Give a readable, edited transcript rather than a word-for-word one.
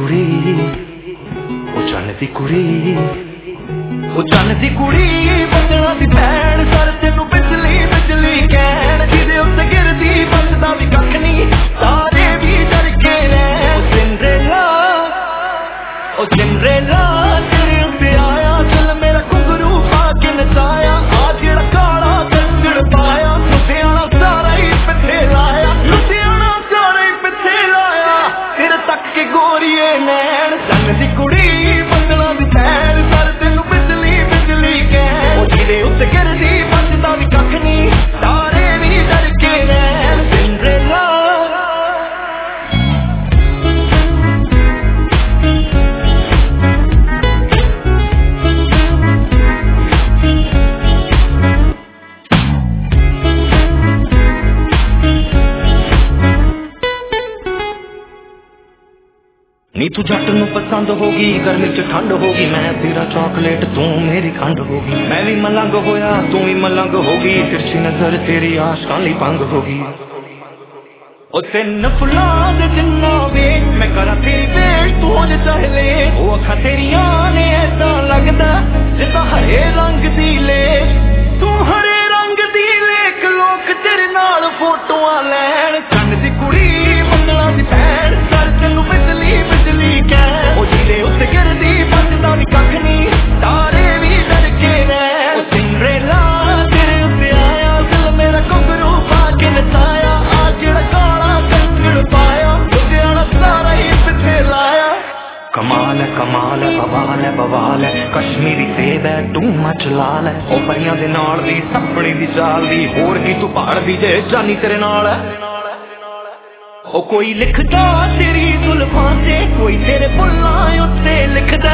कुड़ी ओ चन्न दी कुड़ी ओ चन्न दी कुड़ी बदना दी भैन सर तेनू बिजली बिजली कहण जिदे उत्ते गिरदी बचदा भी कख नहीं सारे भी डर के रैण ओ सिंड्रेला तेरे उत्ते आया चल मेरा घुंघरू पा के नचाया आ जेड़ा काला कंगड़ पाया लुधियाना सारा ही पिछे लाया लुधियाना सारा ही पिछे लाया तेरे तक के गोरीए नैन चन्न दी कुड़ी बदना दी भैन सर तेनू बिजली बिजली कहण ओ जिदे उत्ते गिरदी बचदा भी कख नहीं सारे भी डर के रैण सिंड्रेला नी तू जट नू पसंद होगी गर्मी च ठंड होगी मैं तेरा चॉकलेट तू मेरी खंड होगी मैं भी मलंग होया तू भी मलंग होगी तिरछी नजर तेरी आशकां लई भंग होगी ओ तिन फुलां दे जिन्ना वे मैं करा तेरी वेट तू हो चाहे ले ओ अखां तेरियां ने ऐसा लगदा जिदा हरे रंग दी ले तू हरे रंग दी लेक लोक तेरे नाल फोटोआं लैण चन्न दी कुड़ी बदना दी भैन सर तेनू बिजली बिजली कहण ओ जिदे उत्ते गिरदी बचदा भी कख नहीं सारे भी डर के रैण ओ सिंड्रेला तेरे उत्ते आया दिल मेरा घुंघरू पा के नचाया आ जेड़ा काला कंगड़ पाया लुधियाना सारा ही पिछे लाया कमाल है बवाल है कश्मीरी सेब है तू मच लाल है ओ परियां दे नाल दी सपने दी चाल दी होर की तू पहाड़ दी जे जानी तेरे नाल है ओ कोई लिखदा तेरी जुल्फां ते कोई तेरे बुल्लां उत्ते लिखदा